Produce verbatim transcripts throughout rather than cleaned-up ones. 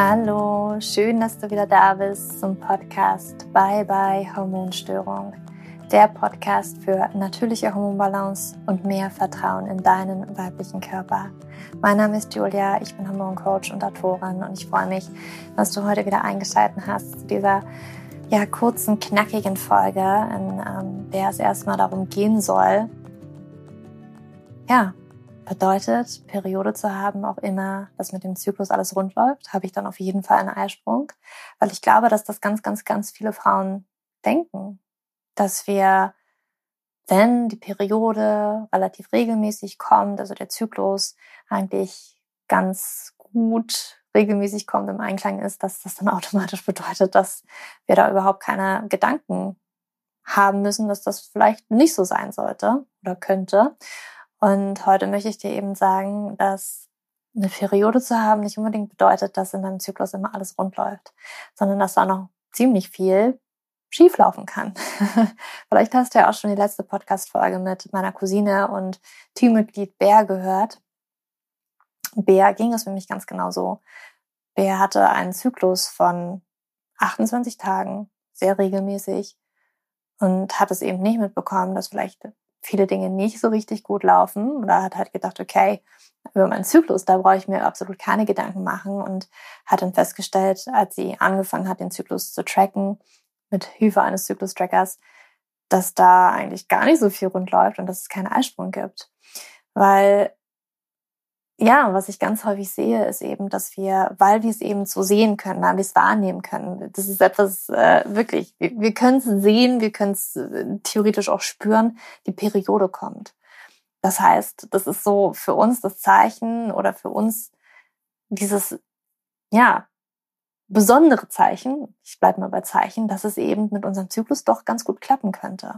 Hallo, schön, dass du wieder da bist zum Podcast Bye Bye Hormonstörung. Der Podcast für natürliche Hormonbalance und mehr Vertrauen in deinen weiblichen Körper. Mein Name ist Julia, ich bin Hormoncoach und Autorin und ich freue mich, dass du heute wieder eingeschaltet hast zu dieser ja, kurzen, knackigen Folge, in ähm, der es erstmal darum gehen soll, ja, bedeutet, Periode zu haben, auch immer, dass mit dem Zyklus alles rund läuft, habe ich dann auf jeden Fall einen Eisprung. Weil ich glaube, dass das ganz, ganz, ganz viele Frauen denken, dass wir, wenn die Periode relativ regelmäßig kommt, also der Zyklus eigentlich ganz gut regelmäßig kommt, im Einklang ist, dass das dann automatisch bedeutet, dass wir da überhaupt keine Gedanken haben müssen, dass das vielleicht nicht so sein sollte oder könnte. Und heute möchte ich dir eben sagen, dass eine Periode zu haben nicht unbedingt bedeutet, dass in deinem Zyklus immer alles rund läuft, sondern dass da noch ziemlich viel schieflaufen kann. Vielleicht hast du ja auch schon die letzte Podcast-Folge mit meiner Cousine und Teammitglied Bär gehört. Bär ging es für mich ganz genau so. Bär hatte einen Zyklus von achtundzwanzig Tagen, sehr regelmäßig, und hat es eben nicht mitbekommen, dass vielleicht viele Dinge nicht so richtig gut laufen, oder hat halt gedacht, okay, über meinen Zyklus, da brauche ich mir absolut keine Gedanken machen, und hat dann festgestellt, als sie angefangen hat, den Zyklus zu tracken, mit Hilfe eines Zyklus-Trackers, dass da eigentlich gar nicht so viel rund läuft und dass es keinen Eisprung gibt. Weil, ja, was ich ganz häufig sehe, ist eben, dass wir, weil wir es eben so sehen können, weil wir es wahrnehmen können, das ist etwas, äh, wirklich, wir, wir können es sehen, wir können es äh, theoretisch auch spüren, die Periode kommt. Das heißt, das ist so für uns das Zeichen oder für uns dieses, ja, besondere Zeichen, ich bleibe mal bei Zeichen, dass es eben mit unserem Zyklus doch ganz gut klappen könnte.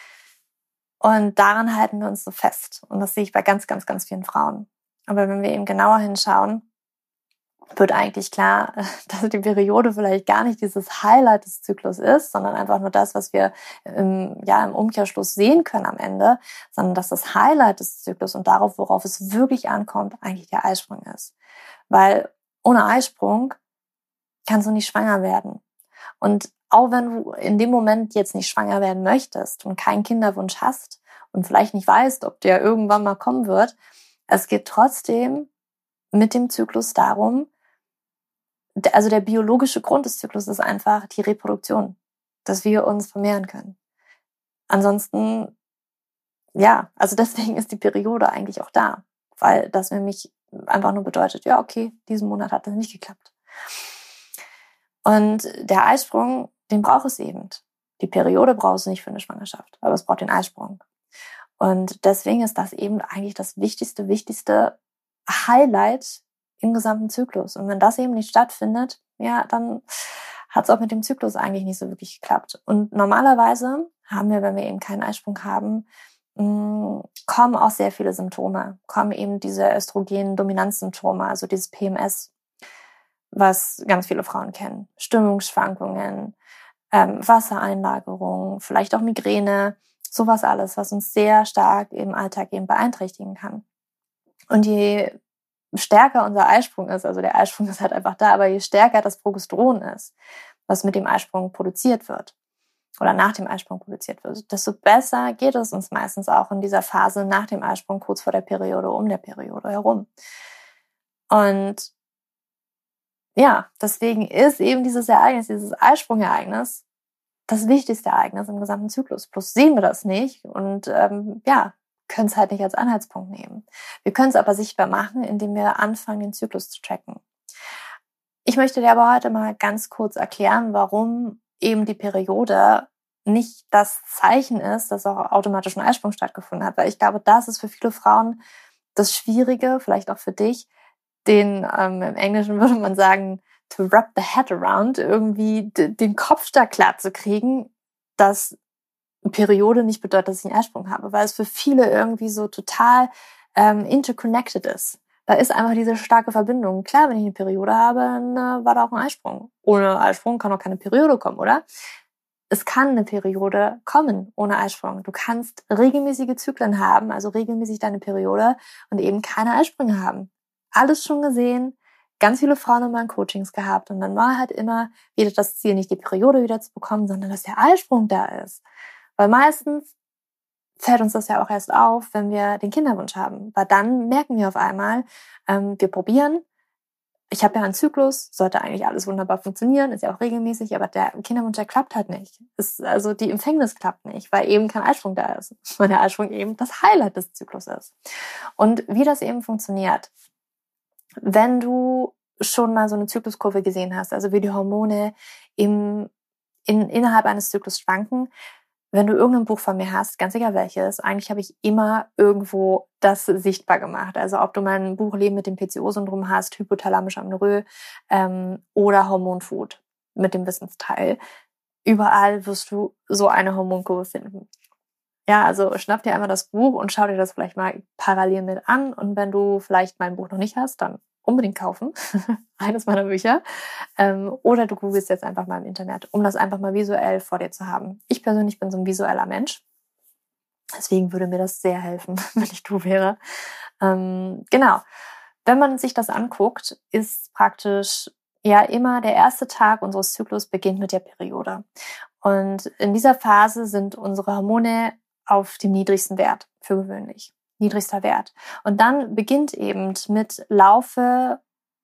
Und daran halten wir uns so fest. Und das sehe ich bei ganz, ganz, ganz vielen Frauen. Aber wenn wir eben genauer hinschauen, wird eigentlich klar, dass die Periode vielleicht gar nicht dieses Highlight des Zyklus ist, sondern einfach nur das, was wir im, ja, im Umkehrschluss sehen können am Ende, sondern dass das Highlight des Zyklus und darauf, worauf es wirklich ankommt, eigentlich der Eisprung ist. Weil ohne Eisprung kannst du nicht schwanger werden. Und auch wenn du in dem Moment jetzt nicht schwanger werden möchtest und keinen Kinderwunsch hast und vielleicht nicht weißt, ob der irgendwann mal kommen wird, es geht trotzdem mit dem Zyklus darum, also der biologische Grund des Zyklus ist einfach die Reproduktion, dass wir uns vermehren können. Ansonsten, ja, also deswegen ist die Periode eigentlich auch da, weil das nämlich einfach nur bedeutet, ja, okay, diesen Monat hat das nicht geklappt. Und der Eisprung, den braucht es eben. Die Periode braucht es nicht für eine Schwangerschaft, aber es braucht den Eisprung. Und deswegen ist das eben eigentlich das wichtigste, wichtigste Highlight im gesamten Zyklus. Und wenn das eben nicht stattfindet, ja, dann hat es auch mit dem Zyklus eigentlich nicht so wirklich geklappt. Und normalerweise haben wir, wenn wir eben keinen Eisprung haben, mh, kommen auch sehr viele Symptome, kommen eben diese Östrogen-Dominanzsymptome, also dieses P M S, was ganz viele Frauen kennen. Stimmungsschwankungen, ähm, Wassereinlagerung, vielleicht auch Migräne, sowas alles, was uns sehr stark im Alltag eben beeinträchtigen kann. Und je stärker unser Eisprung ist, also der Eisprung ist halt einfach da, aber je stärker das Progesteron ist, was mit dem Eisprung produziert wird oder nach dem Eisprung produziert wird, desto besser geht es uns meistens auch in dieser Phase nach dem Eisprung, kurz vor der Periode, um der Periode herum. Und ja, deswegen ist eben dieses Ereignis, dieses Eisprungereignis, das wichtigste Ereignis im gesamten Zyklus. Bloß sehen wir das nicht und ähm, ja, können es halt nicht als Anhaltspunkt nehmen. Wir können es aber sichtbar machen, indem wir anfangen, den Zyklus zu tracken. Ich möchte dir aber heute mal ganz kurz erklären, warum eben die Periode nicht das Zeichen ist, dass auch automatisch ein Eisprung stattgefunden hat. Weil ich glaube, das ist für viele Frauen das Schwierige, vielleicht auch für dich, den ähm, im Englischen würde man sagen, to wrap the head around, irgendwie d- den Kopf da klar zu kriegen, dass eine Periode nicht bedeutet, dass ich einen Eisprung habe, weil es für viele irgendwie so total ähm, interconnected ist. Da ist einfach diese starke Verbindung. Klar, wenn ich eine Periode habe, dann äh, war da auch ein Eisprung. Ohne Eisprung kann auch keine Periode kommen, oder? Es kann eine Periode kommen ohne Eisprung. Du kannst regelmäßige Zyklen haben, also regelmäßig deine Periode und eben keine Eisprünge haben. Alles schon gesehen, ganz viele Frauen in meinen Coachings gehabt und dann war halt immer wieder das Ziel, nicht die Periode wieder zu bekommen, sondern dass der Eisprung da ist. Weil meistens fällt uns das ja auch erst auf, wenn wir den Kinderwunsch haben. Weil dann merken wir auf einmal, ähm, wir probieren, ich habe ja einen Zyklus, sollte eigentlich alles wunderbar funktionieren, ist ja auch regelmäßig, aber der Kinderwunsch, der klappt halt nicht. Ist, also die Empfängnis klappt nicht, weil eben kein Eisprung da ist. Weil der Eisprung eben das Highlight des Zyklus ist. Und wie das eben funktioniert, wenn du schon mal so eine Zykluskurve gesehen hast, also wie die Hormone im, in, innerhalb eines Zyklus schwanken, wenn du irgendein Buch von mir hast, ganz egal welches, eigentlich habe ich immer irgendwo das sichtbar gemacht. Also ob du mal ein Buch Leben mit dem P C O-Syndrom hast, hypothalamische Amenorrhoe ähm, oder Hormonfood mit dem Wissensteil. Überall wirst du so eine Hormonkurve finden. Ja, also schnapp dir einmal das Buch und schau dir das vielleicht mal parallel mit an. Und wenn du vielleicht mein Buch noch nicht hast, dann unbedingt kaufen. Eines meiner Bücher. Ähm, oder du googelst jetzt einfach mal im Internet, um das einfach mal visuell vor dir zu haben. Ich persönlich bin so ein visueller Mensch. Deswegen würde mir das sehr helfen, wenn ich du wäre. Ähm, genau. Wenn man sich das anguckt, ist praktisch ja immer der erste Tag unseres Zyklus beginnt mit der Periode. Und in dieser Phase sind unsere Hormone auf dem niedrigsten Wert, für gewöhnlich. Niedrigster Wert. Und dann beginnt eben mit Laufe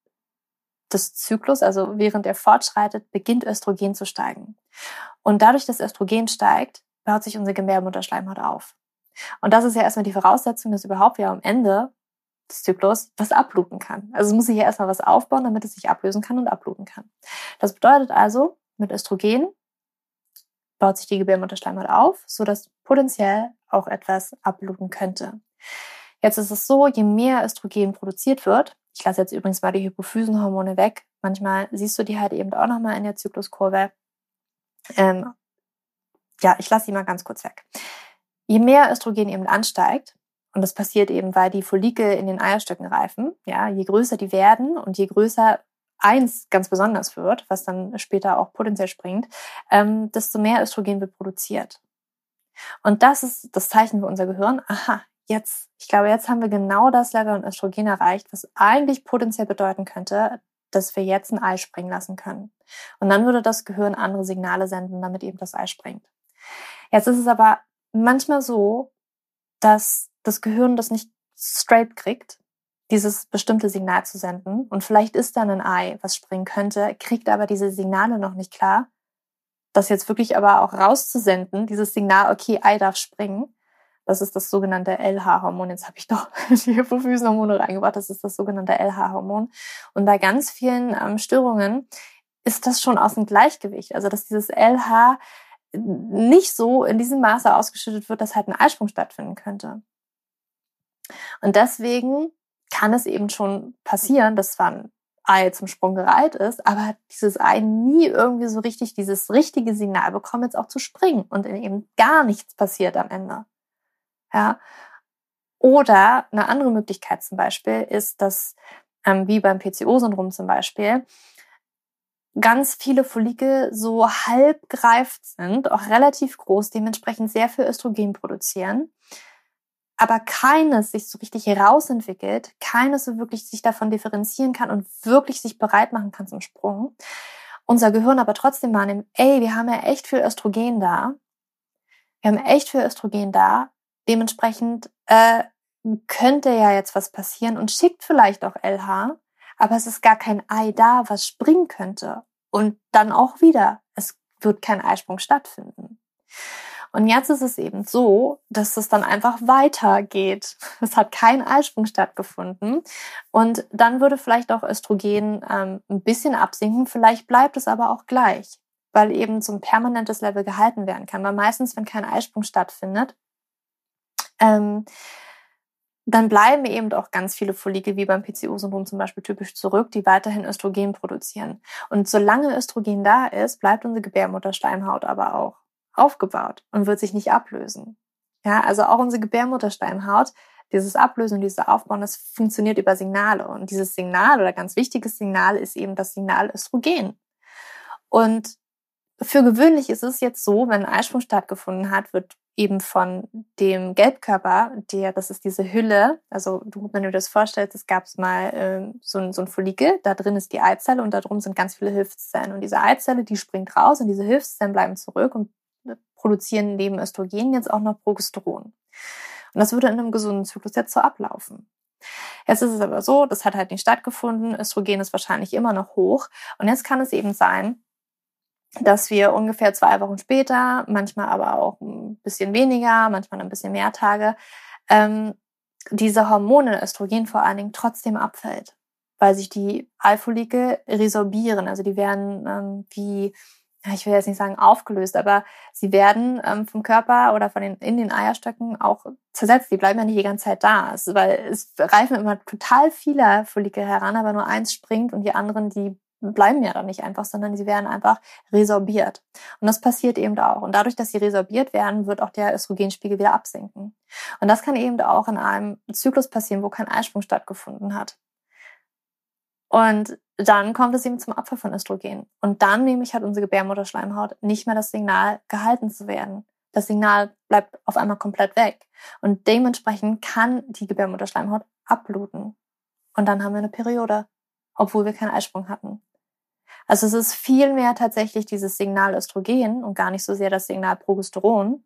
des Zyklus, also während er fortschreitet, beginnt Östrogen zu steigen. Und dadurch, dass Östrogen steigt, baut sich unsere Gebärmutterschleimhaut auf. Und das ist ja erstmal die Voraussetzung, dass überhaupt ja am Ende des Zyklus was abbluten kann. Also es muss sich ja erstmal was aufbauen, damit es sich ablösen kann und abbluten kann. Das bedeutet also, mit Östrogen baut sich die Gebärmutterschleimhaut auf, sodass potenziell auch etwas abbluten könnte. Jetzt ist es so, je mehr Östrogen produziert wird, ich lasse jetzt übrigens mal die Hypophysenhormone weg, manchmal siehst du die halt eben auch nochmal in der Zykluskurve. Ähm, ja, ich lasse die mal ganz kurz weg. Je mehr Östrogen eben ansteigt, und das passiert eben, weil die Follikel in den Eierstöcken reifen, ja, je größer die werden und je größer eins ganz besonders wird, was dann später auch potenziell springt, ähm, desto mehr Östrogen wird produziert. Und das ist das Zeichen für unser Gehirn. Aha, jetzt, ich glaube, jetzt haben wir genau das Level an Östrogen erreicht, was eigentlich potenziell bedeuten könnte, dass wir jetzt ein Ei springen lassen können. Und dann würde das Gehirn andere Signale senden, damit eben das Ei springt. Jetzt ist es aber manchmal so, dass das Gehirn das nicht straight kriegt, dieses bestimmte Signal zu senden. Und vielleicht ist dann ein Ei, was springen könnte, kriegt aber diese Signale noch nicht klar. Das jetzt wirklich aber auch rauszusenden, dieses Signal, okay, Ei darf springen, das ist das sogenannte L H-Hormon. Jetzt habe ich doch die Hypophysenhormone reingebracht, das ist das sogenannte L H-Hormon. Und bei ganz vielen ähm, Störungen ist das schon aus dem Gleichgewicht. Also dass dieses L H nicht so in diesem Maße ausgeschüttet wird, dass halt ein Eisprung stattfinden könnte. Und deswegen kann es eben schon passieren, dass zwar ein Ei zum Sprung gereiht ist, aber dieses Ei nie irgendwie so richtig dieses richtige Signal bekommt, jetzt auch zu springen und eben gar nichts passiert am Ende. Ja. Oder eine andere Möglichkeit zum Beispiel ist, dass, ähm, wie beim P C O-Syndrom zum Beispiel, ganz viele Follikel so halb gereift sind, auch relativ groß, dementsprechend sehr viel Östrogen produzieren, aber keines sich so richtig herausentwickelt, keines so wirklich sich davon differenzieren kann und wirklich sich bereit machen kann zum Sprung. Unser Gehirn aber trotzdem wahrnimmt, ey, wir haben ja echt viel Östrogen da, wir haben echt viel Östrogen da, dementsprechend äh, könnte ja jetzt was passieren und schickt vielleicht auch L H, aber es ist gar kein Ei da, was springen könnte. Und dann auch wieder, es wird kein Eisprung stattfinden. Und jetzt ist es eben so, dass es dann einfach weitergeht. Es hat kein Eisprung stattgefunden. Und dann würde vielleicht auch Östrogen ähm, ein bisschen absinken. Vielleicht bleibt es aber auch gleich, weil eben so ein permanentes Level gehalten werden kann. Weil meistens, wenn kein Eisprung stattfindet, ähm, dann bleiben eben auch ganz viele Follikel, wie beim P C O-Syndrom zum Beispiel typisch zurück, die weiterhin Östrogen produzieren. Und solange Östrogen da ist, bleibt unsere Gebärmutterschleimhaut aber auch aufgebaut und wird sich nicht ablösen. Ja, also auch unsere Gebärmutterschleimhaut, dieses Ablösen und dieses Aufbauen, das funktioniert über Signale. Und dieses Signal oder ganz wichtiges Signal ist eben das Signal Östrogen. Und für gewöhnlich ist es jetzt so, wenn ein Eisprung stattgefunden hat, wird eben von dem Gelbkörper, der, das ist diese Hülle, also du, wenn du dir das vorstellst, es gab mal äh, so, ein, so ein Follikel, da drin ist die Eizelle und da drum sind ganz viele Hilfszellen. Und diese Eizelle, die springt raus und diese Hilfszellen bleiben zurück und produzieren neben Östrogen jetzt auch noch Progesteron. Und das würde in einem gesunden Zyklus jetzt so ablaufen. Jetzt ist es aber so, das hat halt nicht stattgefunden, Östrogen ist wahrscheinlich immer noch hoch und jetzt kann es eben sein, dass wir ungefähr zwei Wochen später, manchmal aber auch ein bisschen weniger, manchmal ein bisschen mehr Tage, ähm, diese Hormone, Östrogen vor allen Dingen, trotzdem abfällt, weil sich die Eifolikel resorbieren, also die werden ähm, wie, ich will jetzt nicht sagen aufgelöst, aber sie werden ähm, vom Körper oder von den in den Eierstöcken auch zersetzt. Die bleiben ja nicht die ganze Zeit da, also, weil es reifen immer total viele Follikel heran, aber nur eins springt und die anderen, die bleiben ja dann nicht einfach, sondern sie werden einfach resorbiert. Und das passiert eben auch. Und dadurch, dass sie resorbiert werden, wird auch der Östrogenspiegel wieder absinken. Und das kann eben auch in einem Zyklus passieren, wo kein Eisprung stattgefunden hat. Und dann kommt es eben zum Abfall von Östrogen. Und dann nämlich hat unsere Gebärmutterschleimhaut nicht mehr das Signal, gehalten zu werden. Das Signal bleibt auf einmal komplett weg. Und dementsprechend kann die Gebärmutterschleimhaut abbluten. Und dann haben wir eine Periode, obwohl wir keinen Eisprung hatten. Also es ist viel mehr tatsächlich dieses Signal Östrogen und gar nicht so sehr das Signal Progesteron,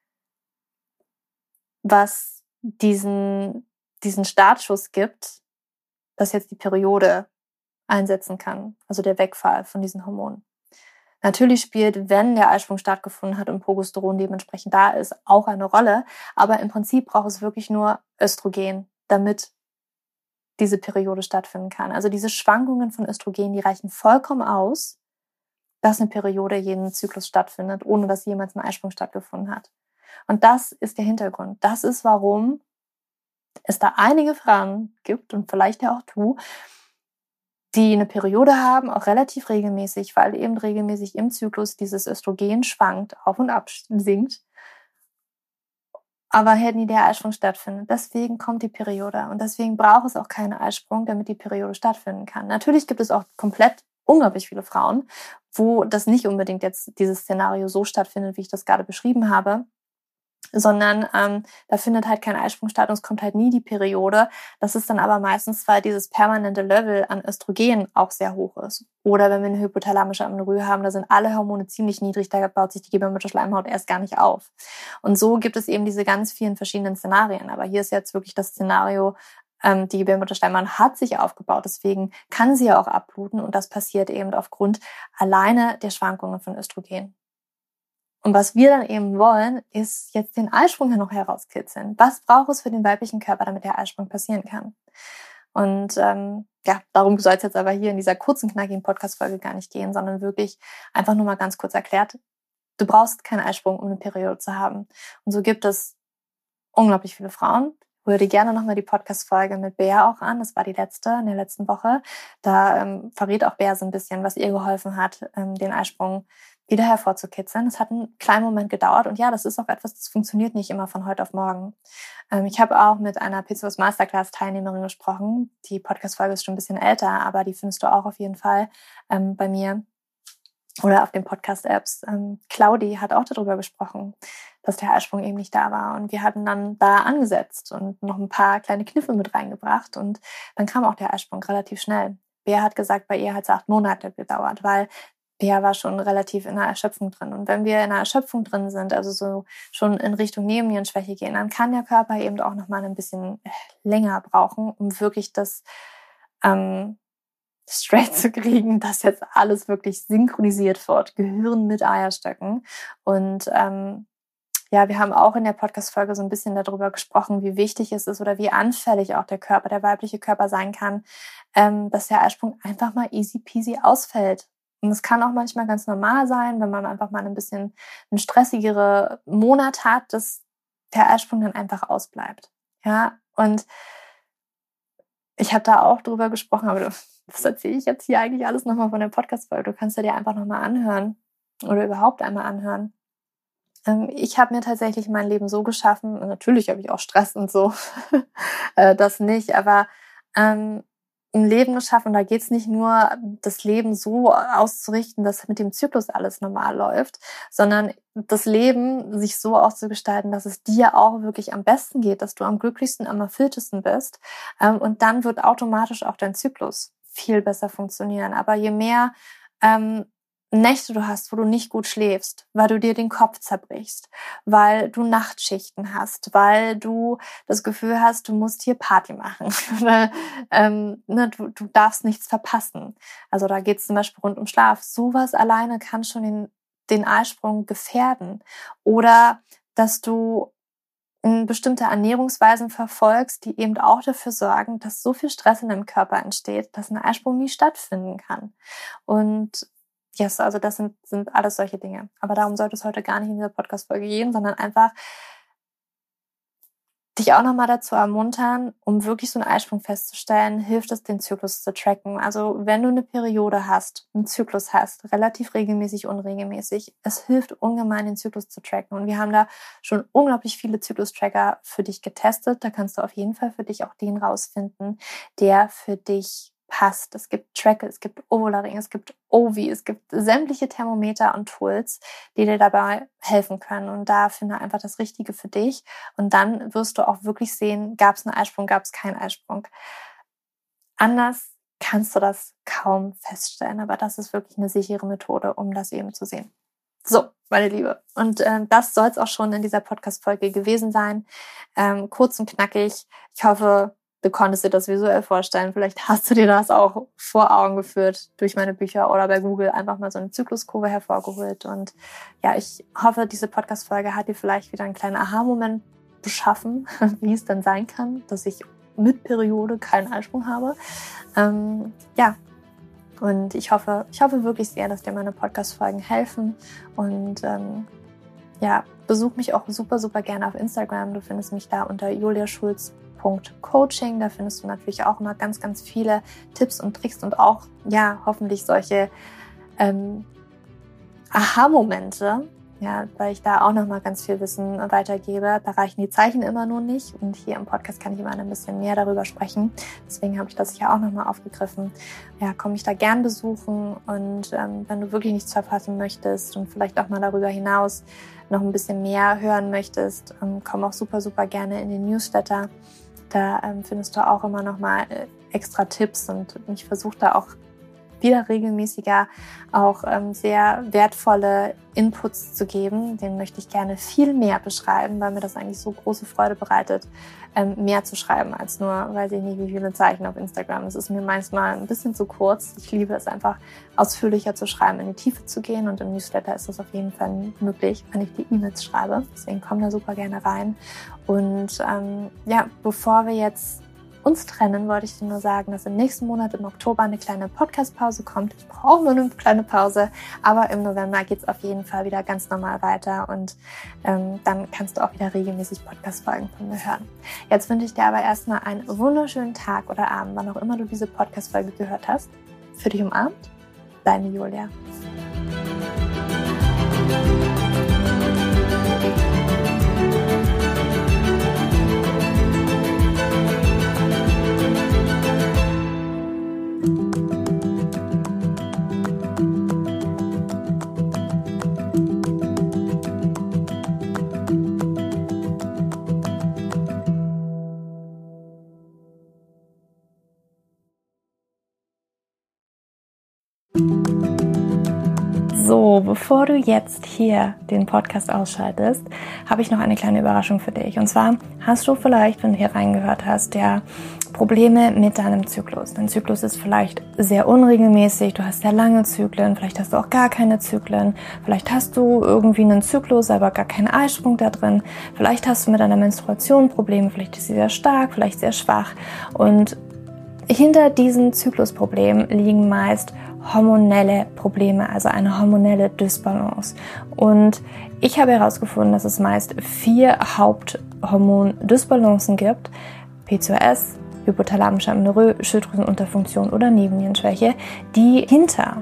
was diesen, diesen Startschuss gibt, dass jetzt die Periode einsetzen kann, also der Wegfall von diesen Hormonen. Natürlich spielt, wenn der Eisprung stattgefunden hat und Progesteron dementsprechend da ist, auch eine Rolle, aber im Prinzip braucht es wirklich nur Östrogen, damit diese Periode stattfinden kann. Also diese Schwankungen von Östrogen, die reichen vollkommen aus, dass eine Periode jeden Zyklus stattfindet, ohne dass jemals ein Eisprung stattgefunden hat. Und das ist der Hintergrund. Das ist, warum es da einige Frauen gibt, und vielleicht ja auch du, die eine Periode haben, auch relativ regelmäßig, weil eben regelmäßig im Zyklus dieses Östrogen schwankt, auf und ab sinkt, aber halt nie der Eisprung stattfindet. Deswegen kommt die Periode und deswegen braucht es auch keinen Eisprung, damit die Periode stattfinden kann. Natürlich gibt es auch komplett unglaublich viele Frauen, wo das nicht unbedingt jetzt dieses Szenario so stattfindet, wie ich das gerade beschrieben habe, sondern ähm, da findet halt kein Eisprung statt und es kommt halt nie die Periode. Das ist dann aber meistens, weil dieses permanente Level an Östrogen auch sehr hoch ist. Oder wenn wir eine hypothalamische Amenorrhoe haben, da sind alle Hormone ziemlich niedrig, da baut sich die Gebärmutterschleimhaut erst gar nicht auf. Und so gibt es eben diese ganz vielen verschiedenen Szenarien. Aber hier ist jetzt wirklich das Szenario, ähm, die Gebärmutterschleimhaut hat sich aufgebaut, deswegen kann sie ja auch abbluten und das passiert eben aufgrund alleine der Schwankungen von Östrogen. Und was wir dann eben wollen, ist jetzt den Eisprung ja noch herauskitzeln. Was braucht es für den weiblichen Körper, damit der Eisprung passieren kann? Und ähm, ja, darum soll es jetzt aber hier in dieser kurzen, knackigen Podcast-Folge gar nicht gehen, sondern wirklich einfach nur mal ganz kurz erklärt, du brauchst keinen Eisprung, um eine Periode zu haben. Und so gibt es unglaublich viele Frauen. Ich würde gerne nochmal die Podcast-Folge mit Bea auch an. Das war die letzte, in der letzten Woche. Da ähm, verrät auch Bea so ein bisschen, was ihr geholfen hat, ähm, den Eisprung wieder hervorzukitzeln. Es hat einen kleinen Moment gedauert und ja, das ist auch etwas, das funktioniert nicht immer von heute auf morgen. Ähm, ich habe auch mit einer P C O S Masterclass Teilnehmerin gesprochen. Die Podcast-Folge ist schon ein bisschen älter, aber die findest du auch auf jeden Fall ähm, bei mir oder auf den Podcast-Apps. Ähm, Claudi hat auch darüber gesprochen, dass der Eisprung eben nicht da war und wir hatten dann da angesetzt und noch ein paar kleine Kniffe mit reingebracht und dann kam auch der Eisprung relativ schnell. Bea hat gesagt, bei ihr hat es acht Monate gedauert, weil Bea war schon relativ in einer Erschöpfung drin. Und wenn wir in einer Erschöpfung drin sind, also so schon in Richtung Nebennierenschwäche gehen, dann kann der Körper eben auch nochmal ein bisschen länger brauchen, um wirklich das ähm, straight zu kriegen, dass jetzt alles wirklich synchronisiert wird, Gehirn mit Eierstöcken. Und ähm, ja, wir haben auch in der Podcast-Folge so ein bisschen darüber gesprochen, wie wichtig es ist oder wie anfällig auch der Körper, der weibliche Körper sein kann, ähm, dass der Eisprung einfach mal easy peasy ausfällt. Und es kann auch manchmal ganz normal sein, wenn man einfach mal ein bisschen einen stressigeren Monat hat, dass der Eisprung dann einfach ausbleibt. Ja, und ich habe da auch drüber gesprochen, aber das erzähle ich jetzt hier eigentlich alles nochmal von der Podcast-Folge. Du kannst ja dir einfach nochmal anhören oder überhaupt einmal anhören. Ähm, ich habe mir tatsächlich mein Leben so geschaffen, und natürlich habe ich auch Stress und so, das nicht, aber ähm, ein Leben geschaffen, da geht es nicht nur, das Leben so auszurichten, dass mit dem Zyklus alles normal läuft, sondern das Leben sich so auszugestalten, dass es dir auch wirklich am besten geht, dass du am glücklichsten, am erfülltesten bist. Und dann wird automatisch auch dein Zyklus viel besser funktionieren. Aber je mehr ähm, Nächte du hast, wo du nicht gut schläfst, weil du dir den Kopf zerbrichst, weil du Nachtschichten hast, weil du das Gefühl hast, du musst hier Party machen, weil ähm, ne, du, du darfst nichts verpassen. Also da geht es zum Beispiel rund um Schlaf. Sowas alleine kann schon den, den Eisprung gefährden. Oder dass du bestimmte Ernährungsweisen verfolgst, die eben auch dafür sorgen, dass so viel Stress in deinem Körper entsteht, dass ein Eisprung nie stattfinden kann. Und yes, also das sind, sind alles solche Dinge. Aber darum sollte es heute gar nicht in dieser Podcast-Folge gehen, sondern einfach dich auch nochmal dazu ermuntern, um wirklich so einen Eisprung festzustellen, hilft es, den Zyklus zu tracken. Also wenn du eine Periode hast, einen Zyklus hast, relativ regelmäßig, unregelmäßig, es hilft ungemein, den Zyklus zu tracken. Und wir haben da schon unglaublich viele Zyklus-Tracker für dich getestet. Da kannst du auf jeden Fall für dich auch den rausfinden, der für dich passt. Es gibt Tracker, es gibt Ovularing, es gibt Ovi, es gibt sämtliche Thermometer und Tools, die dir dabei helfen können. Und da finde einfach das Richtige für dich. Und dann wirst du auch wirklich sehen, gab es einen Eisprung, gab es keinen Eisprung. Anders kannst du das kaum feststellen, aber das ist wirklich eine sichere Methode, um das eben zu sehen. So, meine Liebe. Und äh, das soll es auch schon in dieser Podcast-Folge gewesen sein. Ähm, kurz und knackig. Ich hoffe, du konntest dir das visuell vorstellen. Vielleicht hast du dir das auch vor Augen geführt durch meine Bücher oder bei Google einfach mal so eine Zykluskurve hervorgeholt. Und ja, ich hoffe, diese Podcast-Folge hat dir vielleicht wieder einen kleinen Aha-Moment beschaffen, wie es dann sein kann, dass ich mit Periode keinen Eisprung habe. Ähm, ja, und ich hoffe, ich hoffe wirklich sehr, dass dir meine Podcast-Folgen helfen. Und ähm, ja, besuch mich auch super, super gerne auf Instagram. Du findest mich da unter juliaschulz punkt coaching. Da findest du natürlich auch immer ganz, ganz viele Tipps und Tricks und auch, ja, hoffentlich solche ähm, Aha-Momente, ja, weil ich da auch nochmal ganz viel Wissen weitergebe. Da reichen die Zeichen immer nur nicht und hier im Podcast kann ich immer ein bisschen mehr darüber sprechen. Deswegen habe ich das hier auch nochmal aufgegriffen. Ja, komm mich da gern besuchen und ähm, wenn du wirklich nichts verpassen möchtest und vielleicht auch mal darüber hinaus noch ein bisschen mehr hören möchtest, ähm, komm auch super, super gerne in den Newsletter. Da ähm, findest du auch immer noch mal äh, extra Tipps und ich versuche da auch wieder regelmäßiger auch ähm, sehr wertvolle Inputs zu geben. Den möchte ich gerne viel mehr beschreiben, weil mir das eigentlich so große Freude bereitet, ähm, mehr zu schreiben als nur, weiß ich nicht, wie viele Zeichen auf Instagram. Es ist mir manchmal ein bisschen zu kurz. Ich liebe es einfach, ausführlicher zu schreiben, in die Tiefe zu gehen und im Newsletter ist das auf jeden Fall möglich, wenn ich die E-Mails schreibe. Deswegen komm da super gerne rein. Und ähm, ja, bevor wir jetzt uns trennen, wollte ich dir nur sagen, dass im nächsten Monat im Oktober eine kleine Podcast-Pause kommt. Ich brauche nur eine kleine Pause, aber im November geht es auf jeden Fall wieder ganz normal weiter und ähm, dann kannst du auch wieder regelmäßig Podcast-Folgen von mir hören. Jetzt wünsche ich dir aber erstmal einen wunderschönen Tag oder Abend, wann auch immer du diese Podcast-Folge gehört hast. Für dich umarmt, deine Julia. So, bevor du jetzt hier den Podcast ausschaltest, habe ich noch eine kleine Überraschung für dich. Und zwar hast du vielleicht, wenn du hier reingehört hast, ja Probleme mit deinem Zyklus. Dein Zyklus ist vielleicht sehr unregelmäßig, du hast sehr lange Zyklen, vielleicht hast du auch gar keine Zyklen, vielleicht hast du irgendwie einen Zyklus, aber gar keinen Eisprung da drin, vielleicht hast du mit deiner Menstruation Probleme, vielleicht ist sie sehr stark, vielleicht sehr schwach und hinter diesen Zyklusproblemen liegen meist hormonelle Probleme, also eine hormonelle Dysbalance. Und ich habe herausgefunden, dass es meist vier Haupthormon-Dysbalancen gibt: P C O S, hypothalamische Amenorrhoe, Schilddrüsenunterfunktion oder Nebennierenschwäche, die hinter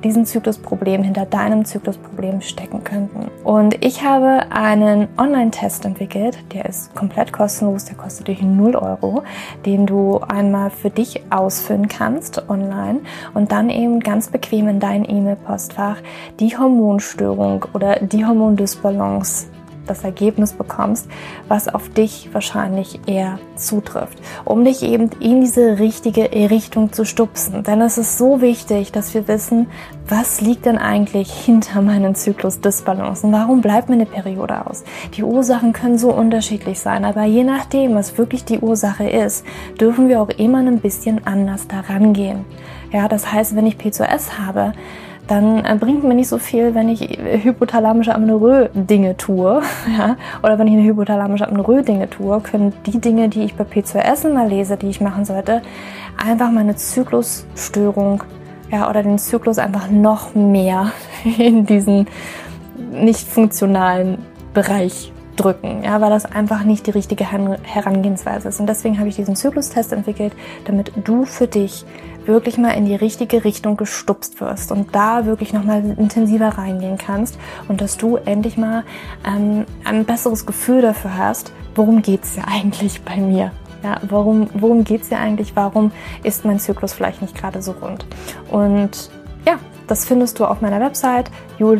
diesen Zyklusproblem hinter deinem Zyklusproblem stecken könnten. Und ich habe einen Online-Test entwickelt, der ist komplett kostenlos, der kostet dich null Euro, den du einmal für dich ausfüllen kannst online und dann eben ganz bequem in dein E-Mail-Postfach die Hormonstörung oder die Hormondysbalance, das Ergebnis bekommst, was auf dich wahrscheinlich eher zutrifft, um dich eben in diese richtige Richtung zu stupsen. Denn es ist so wichtig, dass wir wissen, was liegt denn eigentlich hinter meinen Zyklusdysbalancen? Warum bleibt mir eine Periode aus? Die Ursachen können so unterschiedlich sein, aber je nachdem, was wirklich die Ursache ist, dürfen wir auch immer ein bisschen anders daran gehen. Ja, das heißt, wenn ich P C O S habe, dann bringt mir nicht so viel, wenn ich hypothalamische Amenorrhoe Dinge tue, ja, oder wenn ich eine hypothalamische Amenorrhoe Dinge tue, können die Dinge, die ich bei P C O S immer lese, die ich machen sollte, einfach meine Zyklusstörung, ja, oder den Zyklus einfach noch mehr in diesen nicht funktionalen Bereich drücken, ja, weil das einfach nicht die richtige Herangehensweise ist. Und deswegen habe ich diesen Zyklustest entwickelt, damit du für dich wirklich mal in die richtige Richtung gestupst wirst und da wirklich nochmal intensiver reingehen kannst und dass du endlich mal ähm, ein besseres Gefühl dafür hast, worum geht's ja eigentlich bei mir? Ja, warum, worum geht's ja eigentlich? Warum ist mein Zyklus vielleicht nicht gerade so rund? Und ja, das findest du auf meiner Website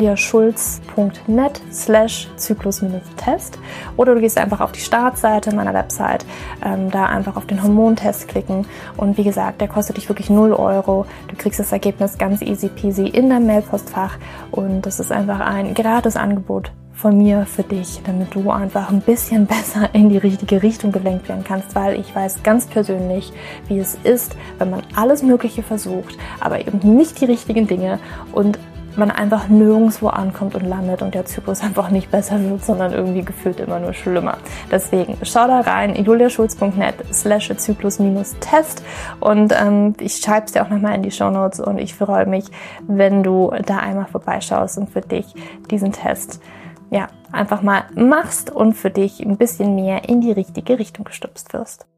juliaschulz.net slash Zyklus-Test oder du gehst einfach auf die Startseite meiner Website, ähm, da einfach auf den Hormontest klicken und wie gesagt, der kostet dich wirklich null Euro. Du kriegst das Ergebnis ganz easy peasy in dein Mailpostfach und das ist einfach ein gratis Angebot von mir für dich, damit du einfach ein bisschen besser in die richtige Richtung gelenkt werden kannst, weil ich weiß ganz persönlich, wie es ist, wenn man alles Mögliche versucht, aber eben nicht die richtigen Dinge und man einfach nirgendwo ankommt und landet und der Zyklus einfach nicht besser wird, sondern irgendwie gefühlt immer nur schlimmer. Deswegen schau da rein, juliaschulz.net slash Zyklus-Test und ähm, ich schreibe es dir auch nochmal in die Shownotes und ich freue mich, wenn du da einmal vorbeischaust und für dich diesen Test ja, einfach mal machst und für dich ein bisschen mehr in die richtige Richtung gestupst wirst.